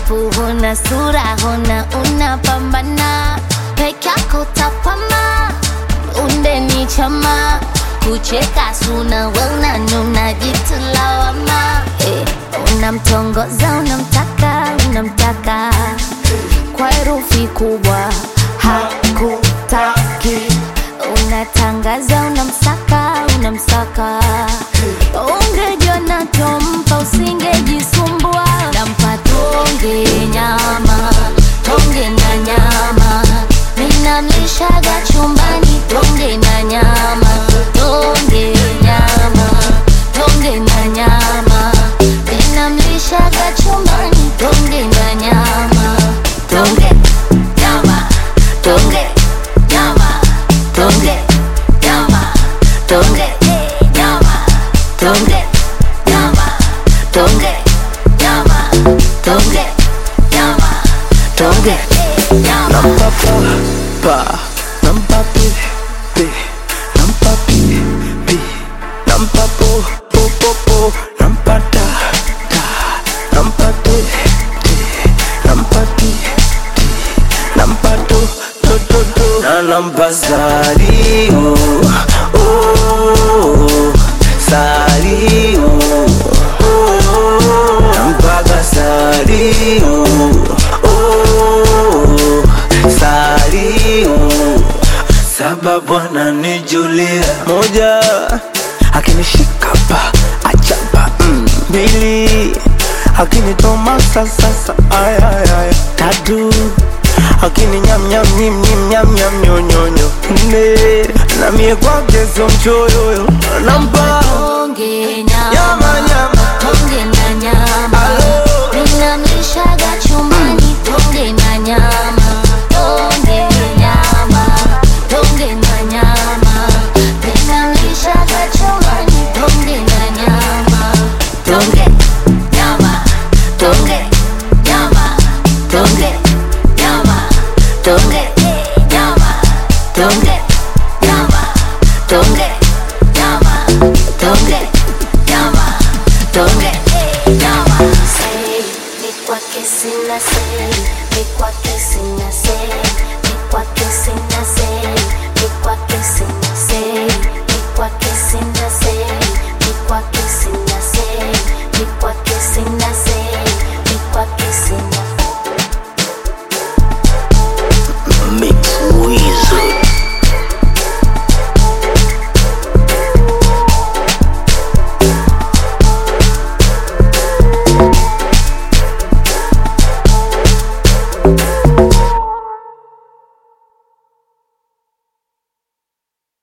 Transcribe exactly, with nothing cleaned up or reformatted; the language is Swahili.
shepu huna, sura huna, unapambana peke yako tapama, unde ni chama, kucheka suna, we unanuna jitu lawama. eh, Unamtongoza, unamtaka, unamtaka kwa herufi kubwa, hakutaki. Unatangaza, unamsaka, unamsaka. Ungejua natompa usingejisumbua. Nampa tonge nyama, tonge na nyama, ninamlishaga chumbani. Tonge na nyama, tonge nyama, tonge na nyama, ninamlishaga chumbani. Tonge na nyama, tonge nyama, tonge nyama, tonge nyama, tonge nyama, tonge nyama, tonge nyama, tonge nyama, tonge nyama. Nampa pa pa, nampa pi pi, nampa pi pi, nampa po po po po, nampa ta ta, nampa ti ti, nampa ti ti, nampa to to to to. Na nampa sari oh oh, sari oh oh, nampa ka sari oh oh, sari oh. Sababu ananijulia moja, akinishika pa achapa mm. Mbili, akinitoma sasa ay ay ay. Tatu, akini nyam nyam nyim nyim nyam nyam nyo nyo nyo. Nne, na mie kwake so mchoyo. Nampa tonge